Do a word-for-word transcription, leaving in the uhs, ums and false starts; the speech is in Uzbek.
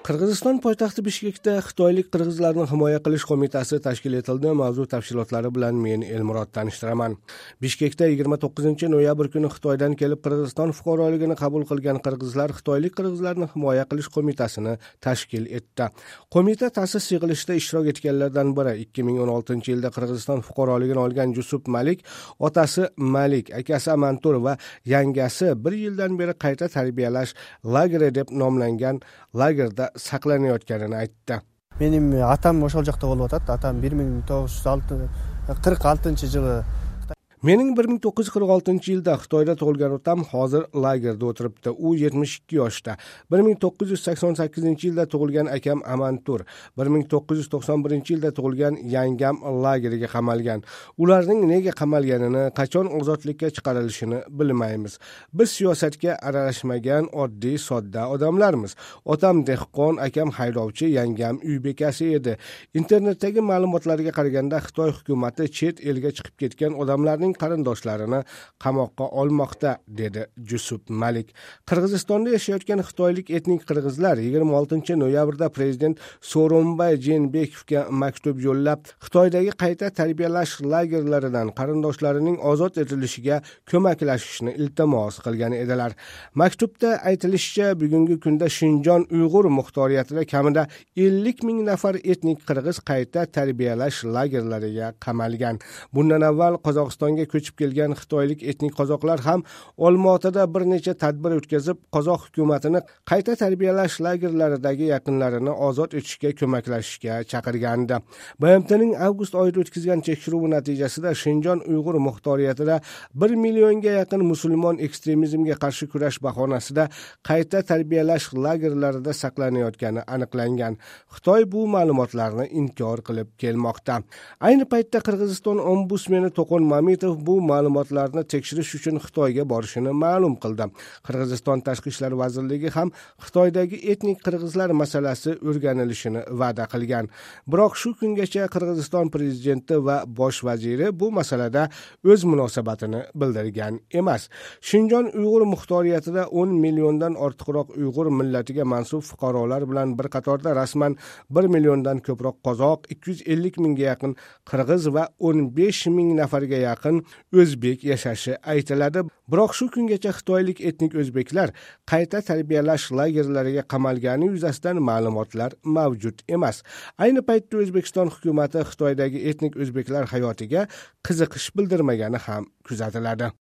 Qirg'iziston poytaxti Bishkekda Xitoylik qirg'izlarni himoya qilish qo'mitasi tashkil etildi. Mavzu tafsilotlari bilan men Elmurod tanishtiraman. Bishkekda yigirma to'qqizinchi noyabr kuni Xitoydan kelib Qirg'iziston fuqaroligini qabul qilgan qirg'izlar Xitoylik qirg'izlarni himoya qilish qo'mitasini tashkil etdi. Qo'mita ta'sis yig'ilishida ishtirok etganlardan biri ikki ming o'n oltinchi yilda Qirg'iziston fuqaroligini olgan Jusuf Malik, otasi Malik, akasi Amantur va yangasi bir yildan beri qayta tarbiyalash lageri deb nomlangan lagerda saqlanayotganini aytdi. Mening atam o'sha joqda bo'lib o'tadi. Atam bir ming to'qqiz yuz qirq oltinchi yili Mening bir ming to'qqiz yuz qirq oltinchi yilda Xitoyda tug'ilgan otam hozir lagerda o'tiribdi. U yetmish ikki yoshda. bir ming to'qqiz yuz sakson sakkizinchi yilda tug'ilgan akam Amantur, bir ming to'qqiz yuz to'qson birinchi yilda tug'ilgan yangam lageriga qamalgan. Ularning nega qamalganini, qachon ozodlikka chiqarilishini bilmaymiz. Biz siyosatga aralashmagan oddiy sodda odamlarmiz. Otam dehqon, akam haydovchi, yangam uy bekasi edi. Internetdagi ma'lumotlarga qaraganda Xitoy hukumati chet elga chiqib ketgan odamlarning qarindoshlarini qamoqqa olmoqda, dedi Jusuf Malik. Qirg'izistonda yashayotgan xitoylik etnik qirg'izlar yigirma oltinchi noyabrda prezident Sooronbay Jeenbekovga maktub yo'llab, Xitoydagi qayta tarbiyalash lagerlaridan qarindoshlarining ozod etilishiga ko'maklashishni iltimos qilgan edilar. Maktubda aytilishicha, bugungi kunda Shinjon Uyg'ur muxtoriyatida kamida ellik ming nafar etnik qirg'iz qayta tarbiyalash lagerlariga qamalgan. Bundan avval Qozog'istonga ko'chib kelgan xitoylik etnik qozoqlar ham Olmaotada bir necha tadbir o'tkazib, qozoq hukumatini qayta tarbiyalash lagerlaridagi yaqinlarini ozod etishga ko'maklashishga chaqirgandi. B M T'ning avgust oyida o'tkazgan tekshiruvi natijasida Shinjon Uyg'ur muxtoriyatida bir millionga yaqin musulmon ekstremizmga qarshi kurash bahonasida qayta tarbiyalash lagerlarida saqlanayotgani aniqlangan. Xitoy bu ma'lumotlarni inkor qilib kelmoqda. Ayni paytda Qirg'iziston ombudsmeni To'qon Mamitov bu ma'lumotlarni tekshirish uchun Xitoyga borishini ma'lum qildi. Qirg'iziston Tashqi ishlar vazirligi ham Xitoydagi etnik qirg'izlar masalasi o'rganilishini va'da qilgan. Biroq shu kungacha Qirg'iziston prezidenti va bosh vaziri bu masalada o'z munosabatini bildirgan emas. Shinjon Uyg'ur muxtoriyatida o'n milliondan ortiqroq Uyg'ur millatiga mansub fuqarolar bilan bir qatorda rasman bir milliondan ko'proq qozoq, ikki yuz ellik mingga yaqin qirg'iz va o'n besh ming nafarga yaqin o'zbek yashashi aytiladi. Biroq shu kungacha xitoylik etnik o'zbeklar qayta tarbiyalash lagerlariga qamalgani yuzasidan ma'lumotlar mavjud emas. Ayni paytda O'zbekiston hukumati Xitoydagi etnik o'zbeklar hayotiga qiziqish bildirmagani ham kuzatiladi.